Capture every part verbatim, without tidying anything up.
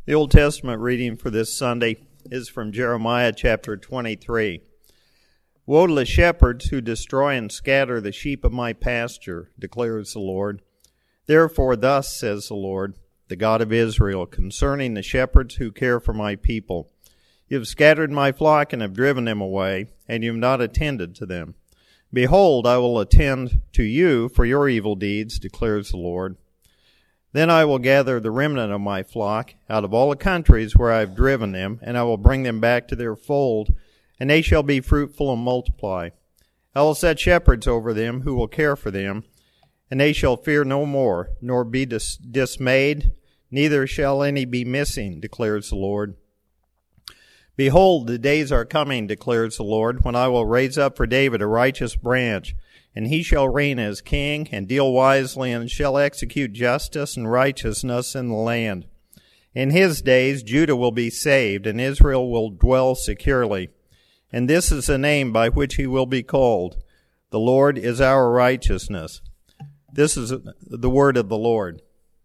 The Old Testament reading for this Sunday is from Jeremiah chapter twenty-three. Woe to the shepherds who destroy and scatter the sheep of my pasture, declares the Lord. Therefore thus says the Lord, the God of Israel, concerning the shepherds who care for my people. You have scattered my flock and have driven them away, and you have not attended to them. Behold, I will attend to you for your evil deeds, declares the Lord. Then I will gather the remnant of my flock out of all the countries where I have driven them, and I will bring them back to their fold, and they shall be fruitful and multiply. I will set shepherds over them who will care for them, and they shall fear no more, nor be dis- dismayed, neither shall any be missing, declares the Lord. Behold, the days are coming, declares the Lord, when I will raise up for David a righteous branch, and he shall reign as king, and deal wisely, and shall execute justice and righteousness in the land. In his days Judah will be saved, and Israel will dwell securely. And this is the name by which he will be called. The Lord is our righteousness. This is the word of the Lord.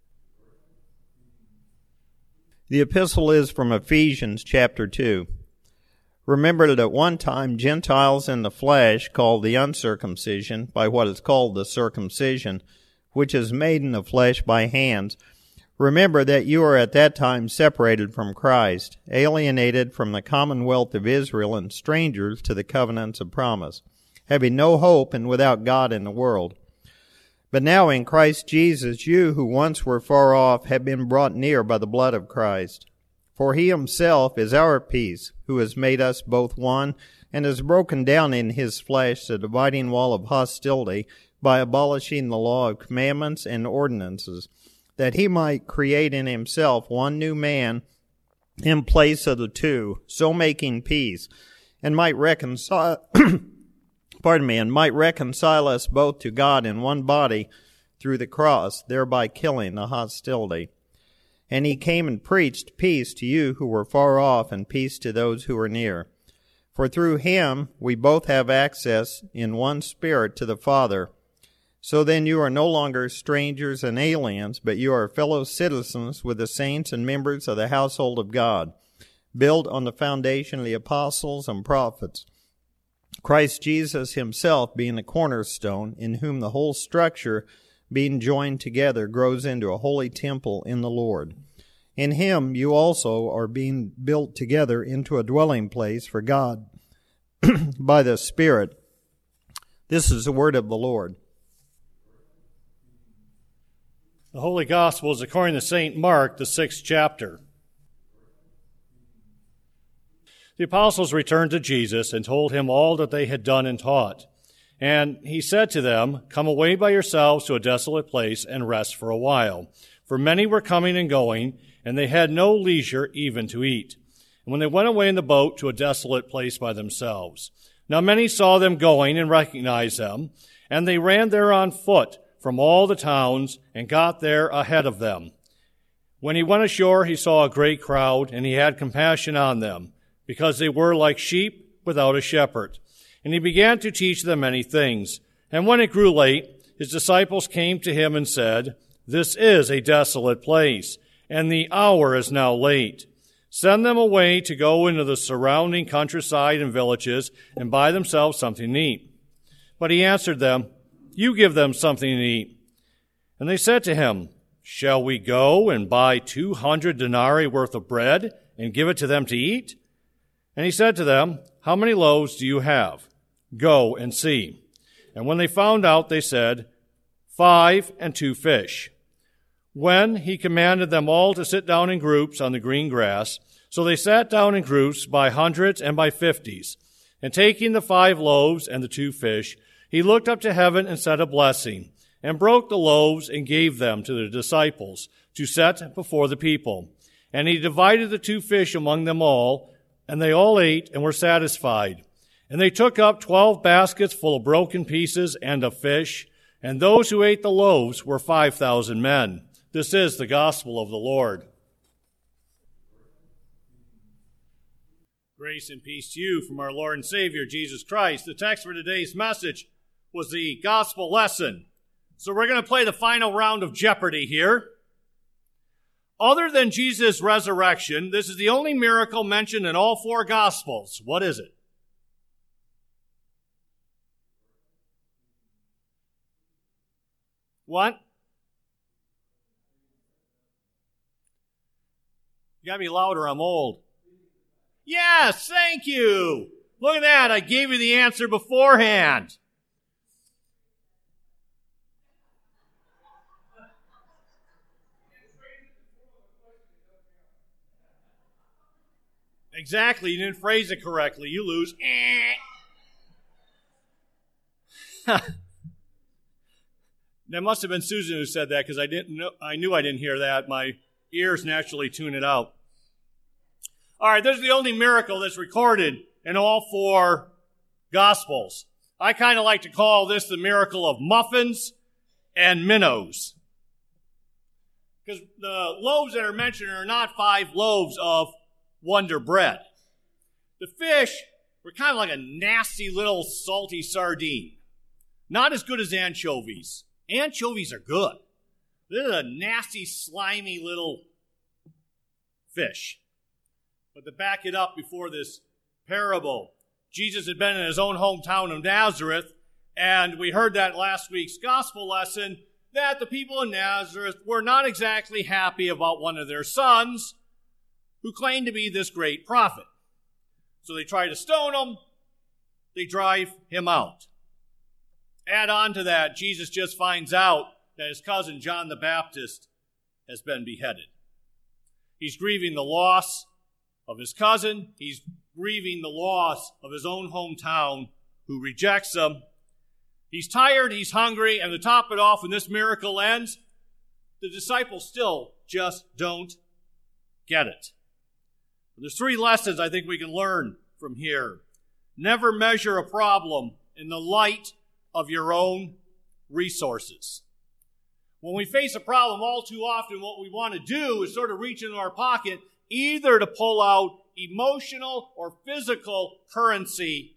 The epistle is from Ephesians chapter two. Remember that at one time Gentiles in the flesh, called the uncircumcision by what is called the circumcision, which is made in the flesh by hands, remember that you are at that time separated from Christ, alienated from the commonwealth of Israel, and strangers to the covenants of promise, having no hope and without God in the world. But now in Christ Jesus, you who once were far off have been brought near by the blood of Christ. For he himself is our peace, who has made us both one, and has broken down in his flesh the dividing wall of hostility by abolishing the law of commandments and ordinances, that he might create in himself one new man in place of the two, so making peace, and might reconcile, pardon me, and might reconcile us both to God in one body through the cross, thereby killing the hostility. And he came and preached peace to you who were far off, and peace to those who were near. For through him we both have access in one Spirit to the Father. So then you are no longer strangers and aliens, but you are fellow citizens with the saints and members of the household of God, built on the foundation of the apostles and prophets, Christ Jesus himself being the cornerstone, in whom the whole structure, being joined together, grows into a holy temple in the Lord. In him you also are being built together into a dwelling place for God by the Spirit. This is the word of the Lord. The Holy Gospel is according to Saint Mark, the sixth chapter. The apostles returned to Jesus and told him all that they had done and taught. And he said to them, "Come away by yourselves to a desolate place and rest for a while." For many were coming and going, and they had no leisure even to eat. And when they went away in the boat to a desolate place by themselves. Now many saw them going and recognized them, and they ran there on foot from all the towns and got there ahead of them. When he went ashore, he saw a great crowd, and he had compassion on them, because they were like sheep without a shepherd. And he began to teach them many things. And when it grew late, his disciples came to him and said, "This is a desolate place, and the hour is now late. Send them away to go into the surrounding countryside and villages and buy themselves something to eat." But he answered them, "You give them something to eat." And they said to him, "Shall we go and buy two hundred denarii worth of bread and give it to them to eat?" And he said to them, "How many loaves do you have? Go and see." And when they found out, they said, "Five and two fish." When he commanded them all to sit down in groups on the green grass, so they sat down in groups by hundreds and by fifties. And taking the five loaves and the two fish, he looked up to heaven and said a blessing, and broke the loaves and gave them to the disciples to set before the people. And he divided the two fish among them all, and they all ate and were satisfied. And they took up twelve baskets full of broken pieces and of fish, and those who ate the loaves were five thousand men. This is the gospel of the Lord. Grace and peace to you from our Lord and Savior, Jesus Christ. The text for today's message was the gospel lesson. So we're going to play the final round of Jeopardy here. Other than Jesus' resurrection, this is the only miracle mentioned in all four Gospels. What is it? What? You gotta be louder, I'm old. Yes, thank you. Look at that, I gave you the answer beforehand. Exactly, you didn't phrase it correctly. You lose. That must have been Susan who said that, because I didn't know, I knew I didn't hear that. My ears naturally tune it out. All right, this is the only miracle that's recorded in all four Gospels. I kind of like to call this the miracle of muffins and minnows, because the loaves that are mentioned are not five loaves of Wonder Bread. The fish were kind of like a nasty little salty sardine. Not as good as anchovies. Anchovies are good. This is a nasty, slimy little fish. But to back it up before this parable, Jesus had been in his own hometown of Nazareth, and we heard that last week's gospel lesson, that the people in Nazareth were not exactly happy about one of their sons, who claimed to be this great prophet. So they try to stone him. They drive him out. Add on to that, Jesus just finds out that his cousin John the Baptist has been beheaded. He's grieving the loss of his cousin. He's grieving the loss of his own hometown who rejects him. He's tired, he's hungry, and to top it off, when this miracle ends, the disciples still just don't get it. There's three lessons I think we can learn from here. Never measure a problem in the light of your own resources. When we face a problem, all too often what we want to do is sort of reach into our pocket, either to pull out emotional or physical currency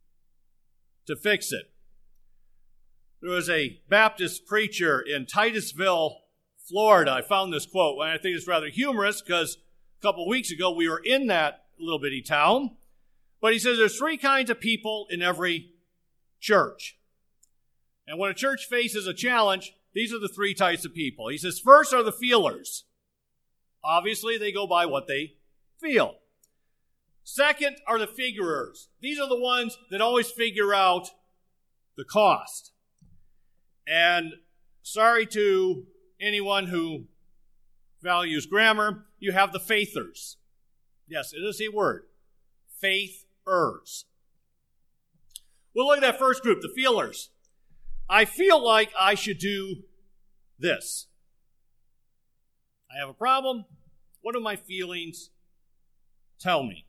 to fix it. There was a Baptist preacher in Titusville, Florida. I found this quote, and I think it's rather humorous because a couple of weeks ago we were in that little bitty town. But he says there's three kinds of people in every church. And when a church faces a challenge, these are the three types of people. He says first are the feelers. Obviously, they go by what they feel. Second are the figurers. These are the ones that always figure out the cost. And sorry to anyone who values grammar, you have the faithers. Yes, it is a word. Faithers. We'll look at that first group, the feelers. I feel like I should do this. I have a problem. What do my feelings tell me?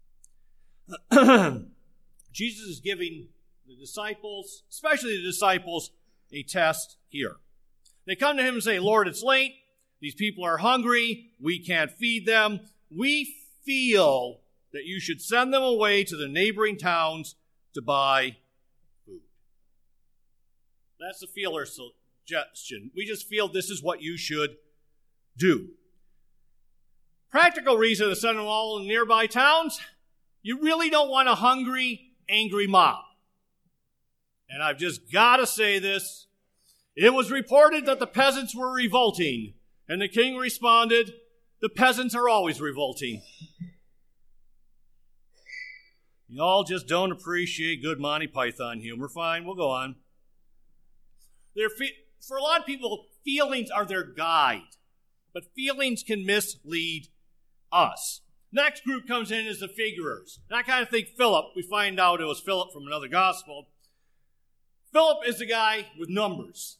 Jesus is giving the disciples, especially the disciples, a test here. They come to him and say, Lord, it's late. These people are hungry. We can't feed them. We feel that you should send them away to the neighboring towns to buy food. That's the feeler suggestion. We just feel this is what you should do. Practical reason to send them all in nearby towns, you really don't want a hungry, angry mob. And I've just got to say this. It was reported that the peasants were revolting, and the king responded, the peasants are always revolting. Y'all just don't appreciate good Monty Python humor. Fine, we'll go on. They're fe- for a lot of people, feelings are their guide, but feelings can mislead us. Next group comes in is the figurers. And I kind of think Philip, we find out it was Philip from another gospel. Philip is the guy with numbers.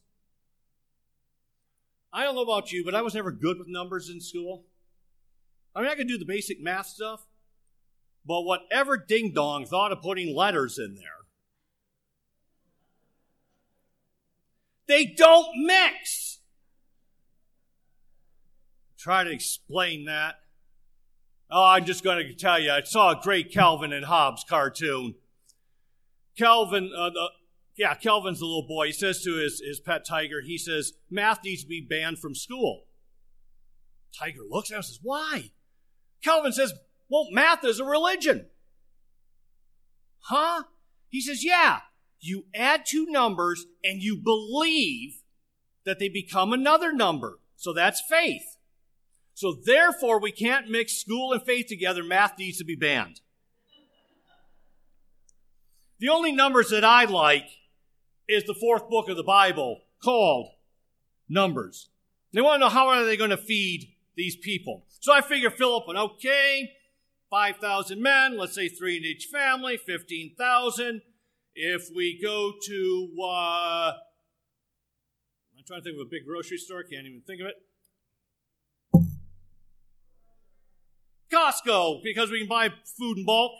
I don't know about you, but I was never good with numbers in school. I mean, I could do the basic math stuff, but whatever ding-dong thought of putting letters in there, they don't mix. Try to explain that. Oh, I'm just going to tell you, I saw a great Calvin and Hobbes cartoon. Calvin, uh, the, yeah, Calvin's the little boy. He says to his, his pet tiger, he says, math needs to be banned from school. Tiger looks at him and says, why? Calvin says, well, math is a religion. Huh? He says, yeah, you add two numbers and you believe that they become another number. So that's faith. So therefore, we can't mix school and faith together. Math needs to be banned. The only numbers that I like is the fourth book of the Bible called Numbers. They want to know how are they going to feed these people. So I figure Philip went, okay, five thousand men, let's say three in each family, fifteen thousand. If we go to, uh, I'm trying to think of a big grocery store, can't even think of it. Costco, because we can buy food in bulk.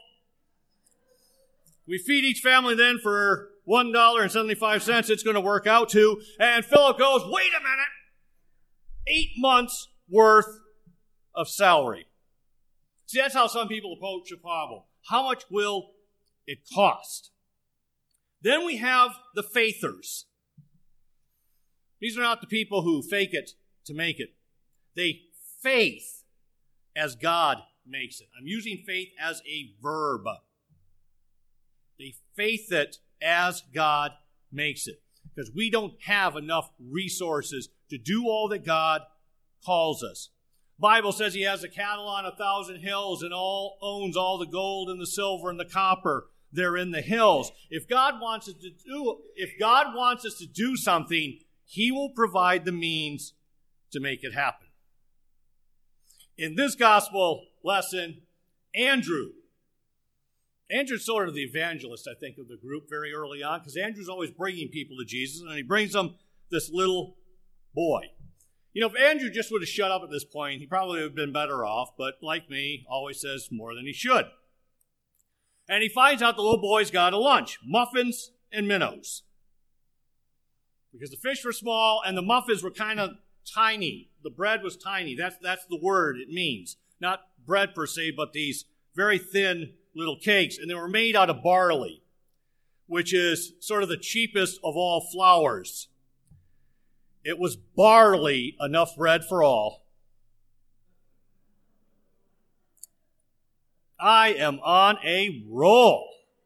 We feed each family then for one dollar and seventy-five cents. It's going to work out to. And Philip goes, wait a minute. Eight months worth of salary. See, that's how some people approach a problem. How much will it cost? Then we have the faithers. These are not the people who fake it to make it. They faith as God makes it. I'm using faith as a verb. They faith it as God makes it. Because we don't have enough resources to do all that God calls us. The Bible says he has the cattle on a thousand hills and all owns all the gold and the silver and the copper. They're in the hills. If God wants us to do, if God wants us to do something, he will provide the means to make it happen. In this gospel lesson, Andrew. Andrew's sort of the evangelist, I think, of the group very early on, because Andrew's always bringing people to Jesus, and he brings them this little boy. You know, if Andrew just would have shut up at this point, he probably would have been better off, but like me, always says more than he should. And he finds out the little boy's got a lunch, muffins and minnows. Because the fish were small and the muffins were kind of tiny. The bread was tiny. That's, that's the word it means. Not bread per se, but these very thin little cakes. And they were made out of barley, which is sort of the cheapest of all flours. It was barley, enough bread for all. I am on a roll.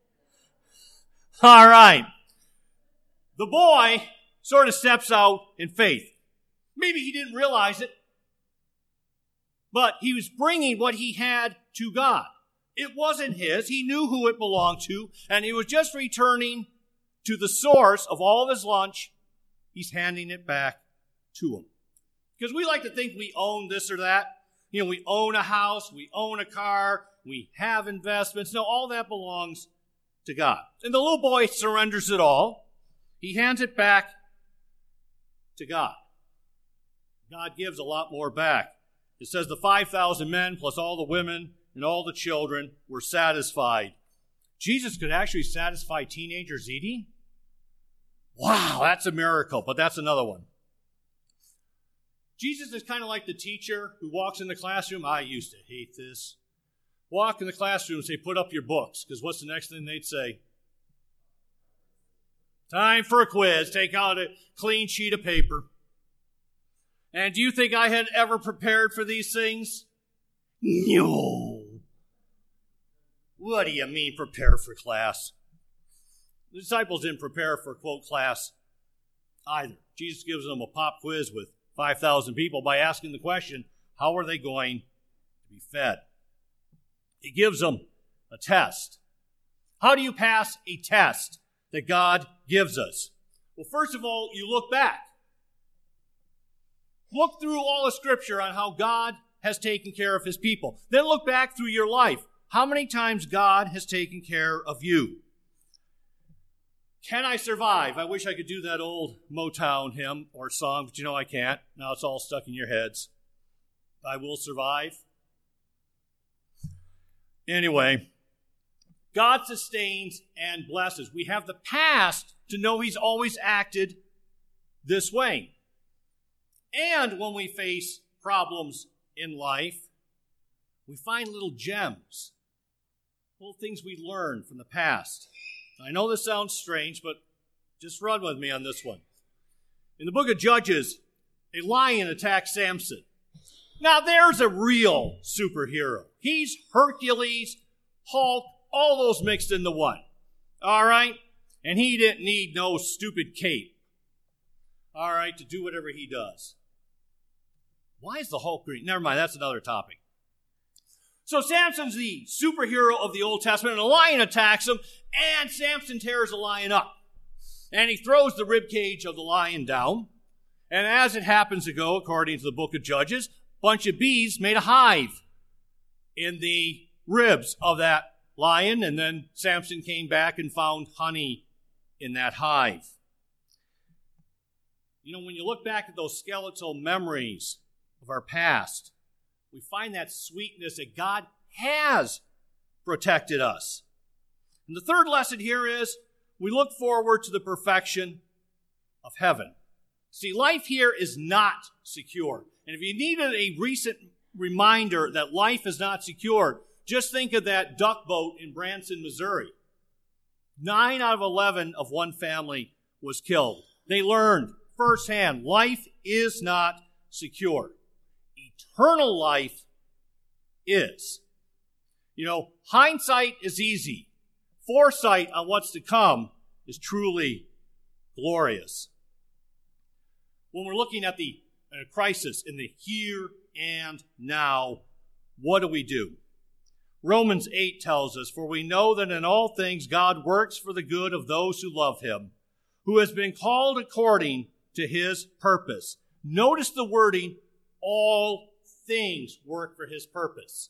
All right. The boy sort of steps out in faith. Maybe he didn't realize it, but he was bringing what he had to God. It wasn't his. He knew who it belonged to, and he was just returning to the source of all of his lunch. He's handing it back to him. Because we like to think we own this or that. You know, we own a house, we own a car, we have investments. No, all that belongs to God. And the little boy surrenders it all. He hands it back to God. God gives a lot more back. It says the five thousand men plus all the women and all the children were satisfied. Jesus could actually satisfy teenagers eating? Wow, that's a miracle, but that's another one. Jesus is kind of like the teacher who walks in the classroom. I used to hate this. Walk in the classroom and say, put up your books, because what's the next thing they'd say? Time for a quiz. Take out a clean sheet of paper. And do you think I had ever prepared for these things? No. What do you mean prepare for class? The disciples didn't prepare for, quote, class either. Jesus gives them a pop quiz with five thousand people by asking the question, how are they going to be fed? He gives them a test. How do you pass a test that God gives us? Well, first of all, you look back. Look through all of Scripture on how God has taken care of his people. Then look back through your life. How many times God has taken care of you? Can I survive? I wish I could do that old Motown hymn or song, but you know I can't. Now it's all stuck in your heads. I will survive. Anyway, God sustains and blesses. We have the past to know he's always acted this way. And when we face problems in life, we find little gems, little things we learn from the past. I know this sounds strange, but just run with me on this one. In the book of Judges, a lion attacks Samson. Now there's a real superhero. He's Hercules, Hulk, all those mixed into one. All right? And he didn't need no stupid cape. All right, to do whatever he does. Why is the Hulk green? Never mind, that's another topic. So Samson's the superhero of the Old Testament, and a lion attacks him, and Samson tears the lion up. And he throws the ribcage of the lion down. And as it happens to go, according to the book of Judges, a bunch of bees made a hive in the ribs of that lion, and then Samson came back and found honey in that hive. You know, when you look back at those skeletal memories of our past, we find that sweetness that God has protected us. And the third lesson here is we look forward to the perfection of heaven. See, life here is not secure. And if you needed a recent reminder that life is not secure, just think of that duck boat in Branson, Missouri. Nine out of eleven of one family was killed. They learned firsthand life is not secure. Eternal life is. You know, hindsight is easy. Foresight on what's to come is truly glorious. When we're looking at the uh, crisis in the here and now, what do we do? Romans eight tells us, "For we know that in all things God works for the good of those who love him, who has been called according to his purpose." Notice the wording, all things work for his purpose.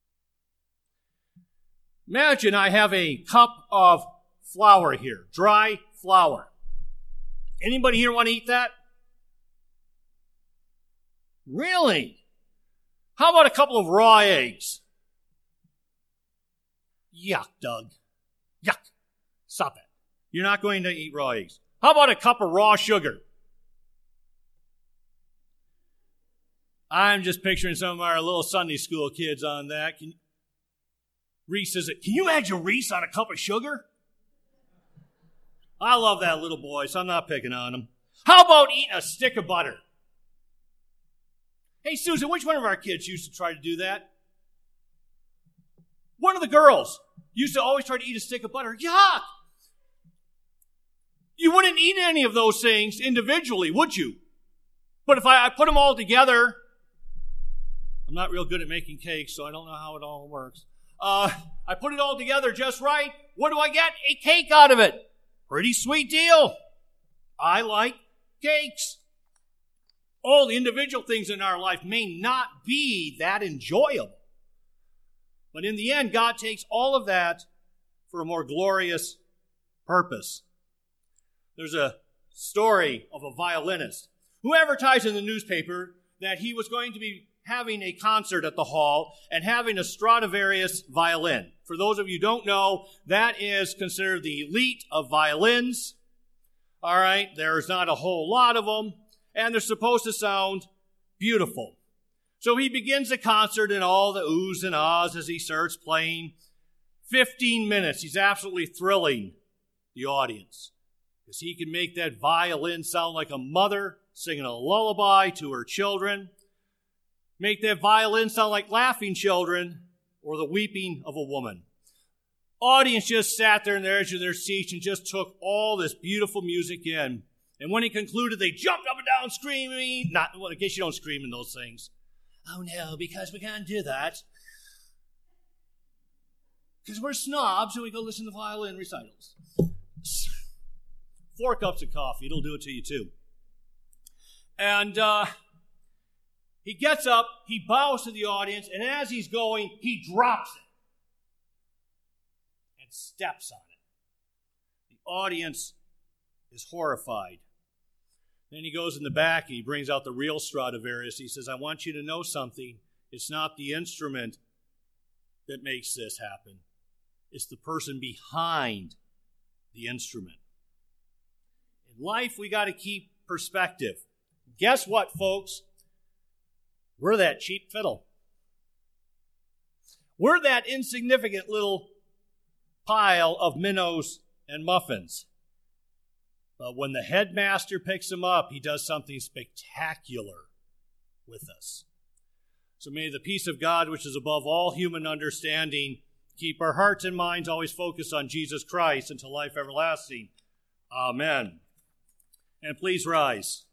Imagine I have a cup of flour here, dry flour. Anybody here want to eat that? Really? How about a couple of raw eggs? Yuck, Doug. Yuck. Stop it. You're not going to eat raw eggs. How about a cup of raw sugar? I'm just picturing some of our little Sunday school kids on that. Can, Reese says it. Can you imagine Reese on a cup of sugar? I love that little boy, so I'm not picking on him. How about eating a stick of butter? Hey, Susan, which one of our kids used to try to do that? One of the girls used to always try to eat a stick of butter. Yuck! You wouldn't eat any of those things individually, would you? But if I, I put them all together, I'm not real good at making cakes, so I don't know how it all works. Uh, I put it all together just right. What do I get? A cake out of it. Pretty sweet deal. I like cakes. All the individual things in our life may not be that enjoyable. But in the end, God takes all of that for a more glorious purpose. There's a story of a violinist who advertised in the newspaper that he was going to be having a concert at the hall and having a Stradivarius violin. For those of you who don't know, that is considered the elite of violins. All right, there's not a whole lot of them, and they're supposed to sound beautiful. So he begins the concert and all the oohs and ahs as he starts playing. Fifteen minutes, he's absolutely thrilling the audience because he can make that violin sound like a mother singing a lullaby to her children. Make that violin sound like laughing children or the weeping of a woman. Audience just sat there on the edge of their seats and just took all this beautiful music in. And when he concluded, they jumped up and down screaming. Not, well, I guess you don't scream in those things. Oh no, because we can't do that. Because we're snobs and we go listen to violin recitals. Four cups of coffee, it'll do it to you too. And uh, he gets up, he bows to the audience, and as he's going, he drops it and steps on it. The audience is horrified. Then he goes in the back and he brings out the real Stradivarius. He says, I want you to know something. It's not the instrument that makes this happen. It's the person behind the instrument. In life, we got to keep perspective. Guess what, folks? We're that cheap fiddle. We're that insignificant little pile of minnows and muffins. But when the headmaster picks him up, he does something spectacular with us. So may the peace of God, which is above all human understanding, keep our hearts and minds always focused on Jesus Christ until life everlasting. Amen. And please rise.